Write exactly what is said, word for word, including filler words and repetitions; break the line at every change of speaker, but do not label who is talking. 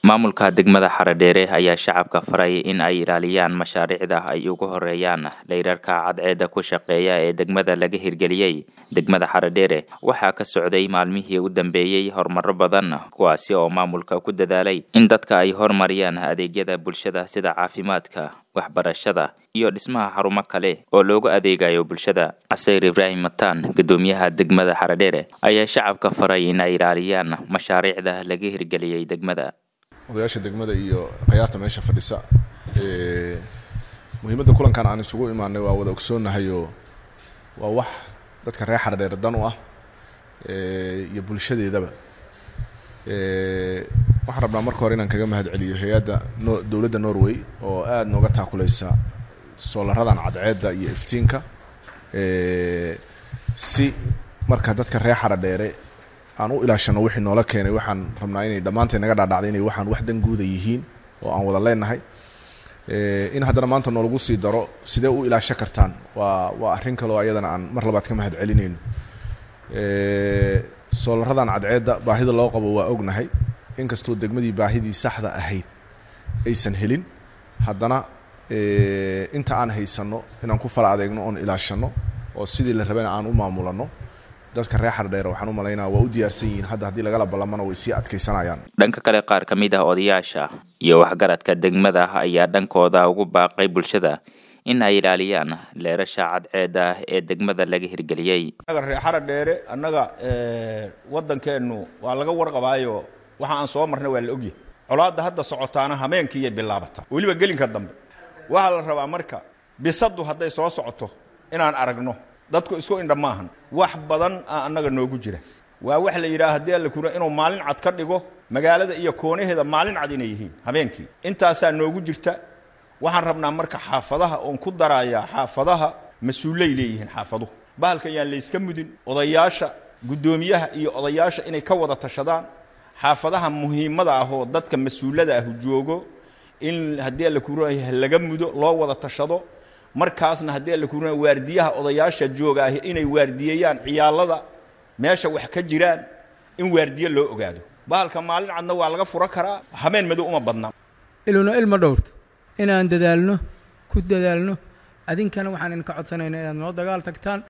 maamulka degmada Xaradheere ayaa shacabka faray in ay ilaaliyaan mashaariicda ay ugu horeeyaan leerarka cadceeda ku shaqeeya ee degmada laga hirgeliyay. Degmada Xaradheere waxaa ka socday maalmihii u dambeeyay horumar badan kuwaasi oo maamulka ku dadaalay in dadka ay horumariyaan adeegyada bulshada sida caafimaadka, waxbarashada iyo dhismaha xarumo kale oo loogu adeegayo bulshada. Asayr Ibrahim Matan, gudoomiyaha degmada Xaradheere, ayaa shacabka faray in ay ilaaliyaan mashaariicda laga hirgeliyay degmada.
odayaasha degmada iyo qiyaarta meesha fadhisa ee muhiimadda kulankan aan isugu imaanay waa wada ogsoonahay oo waa wax dadka reer Xaradheere dan u ah ee iyo bulshadeedaba ee waxaan rabnaa marka hore inaan kaga mahadceliyo hay'adda dawladda Norway oo aad nooga taakulaysa soolaradan cadceeda iyo iftiinka ee si marka dadka reer Xaradheere aan u ilaashano wixii noola keenay waxaan rabnaa inay dhamaanteen naga dhaadhacday inay waxaan wax dan guud yihiin oo aan wada leenahay ee in haddana maanta noolagu sii daro sidee u ilaashan kartaan waa waa arrin kale oo ayadana aan mar labaad ka mahad celinayno ee soolaradan cadceeda baahida loo qabo waa ognahay inkastoo degmadii baahidii saxda ahayd aysan helin haddana ee inta aan haysano inaan ku fala adeegno oo ilaashano oo sidii la rabay aan u maamulano dadka reer Xaradheere waxaan u maleynaa waa u diyaarsan yihiin hadda hadii laga la ballamana way si adkeysanayaan.
Dhanka kale qaar ka mid ah odayaasha iyo waxgaradka degmada ayaa dhankooda ugu baaqay bulshada in ay ilaaliyaan leerasha cadceeda ee degmada laga hirgeliyay.
Anaga reer Xaradheere anaga ee wadankeenu waa laga warqabaayo waxa aan soo marnay waa la ogyahay. Colaadda hadda socotaana hameenkii ay bilaabata waliba gelinka dambe waxa la rabaa marka bisadu haday soo socoto inaan aragno dadku isku indha maahan wax badan anaga noogu jira waa wax la yiraahdo hadii la kuro inuu maalin cad ka dhigo magaalada iyo koonaheeda maalin cad inay yihiin habeenkii intaas noogu jirta waxaan rabnaa marka xaafadaha oo ku daraya xaafadaha mas'uulay leeyihiin xaafaduhu bahalka yaan la iska mudin odayaasha gudoomiyaha iyo odayaasha inay ka wada tashadaan xaafadaha muhiimada ah oo dadka mas'uulada ah joogo in hadii la kuro laga mudo loo wada tashado markaasna hadii la kuurna waardiyaha odayaasha jooga ah inay waardiyayaan ciyaalada meesha wax ka jiraan in waardiye loo ogaado bahalka maalin cadna waa laga furo karaa habeen madow uma badna
iluna ilma dhowrto inaan dadaalno ku dadaalno adinkana waxaan in ka codsanaynaa inaad noo dagaal tagtaan.